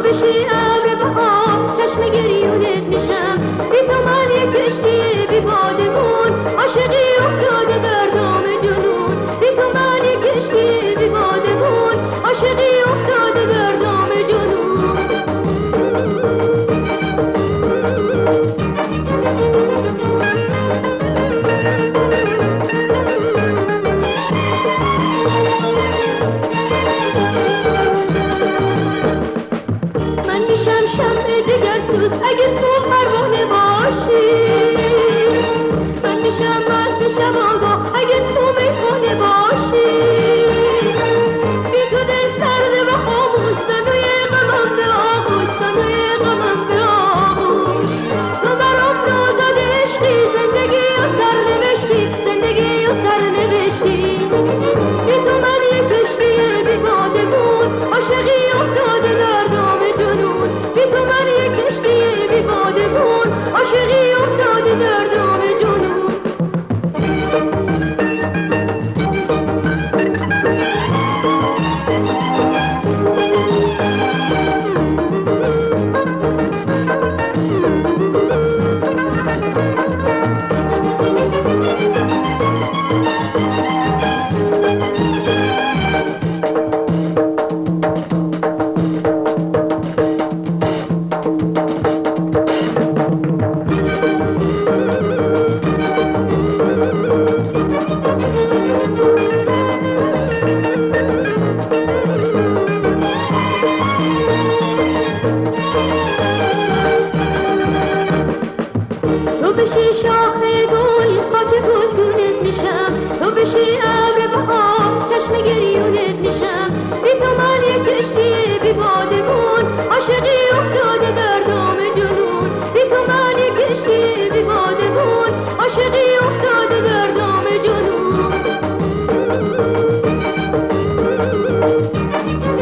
بشی ابر بهار چشم گریونت میشم بی تو من یک کشتی بی بادمون عاشقی افتاده در دام جنون بی تو من یک کشتی بی بادمون عاشقی افتاده در دام جنون اگه تو پروانه باشی من میشم مست شبانگاه اگه تو میخونه باشی بی تو دل سرده و خاموش صدای غمم به آغوش صدای غمم به آغوش تو برام را داده عشقی زندگی و سرنوشتی زندگی و سرنوشتی بی تو من یک کشتی بی بادمون عاشقی افتاده در دام جنون بی تو من یک کشتی بی بادمون عاشقی افتاده در دام جنون تو بشی شاخ گل خاک گلگونت میشم تو بشی ابر بهار چشم گریونت میشم بی تو من یک کشتی بی بادمون عاشقی افتاده در دام جنون بی تو من یک کشتی بی بادمون عاشقی افتاده در دام جنون